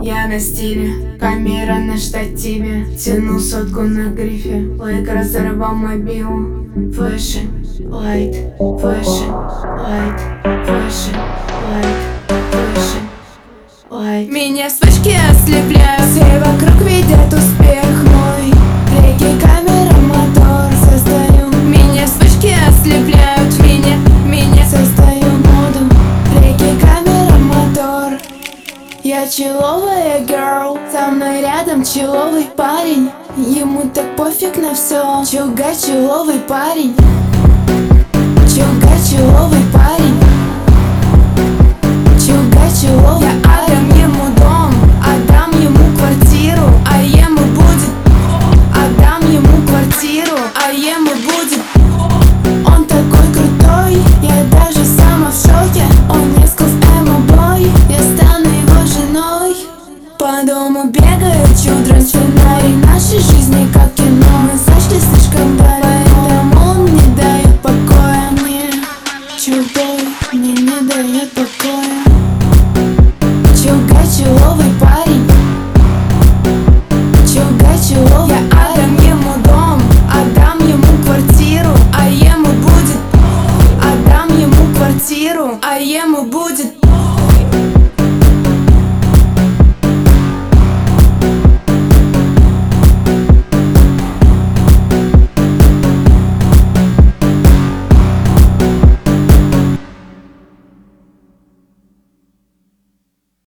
Я на стиле, камера на штативе, тяну сотку на грифе, лайк разорвал мобилу. Флэши, лайт, флэши, лайт, флэши, лайт, флэши, лайт. Меня вспышки ослепляют, все вокруг видят успех мой. Реки, камера, мотор, состою. Меня вспышки ослепляют, меня состою моду. Реки, камера, мотор. Я человая girl, со мной рядом человый парень. Ему так пофиг на все, чуга человый парень. Чуга человый парень. Чуга человый. Я отдам ему дом, отдам ему квартиру, а ему будет. Отдам ему квартиру, а ему будет. Он такой крутой, я даже сама в шоке. Он несколько эмо-бой, я стану его женой. По дому бегают чудра, сценарий нашей жизни как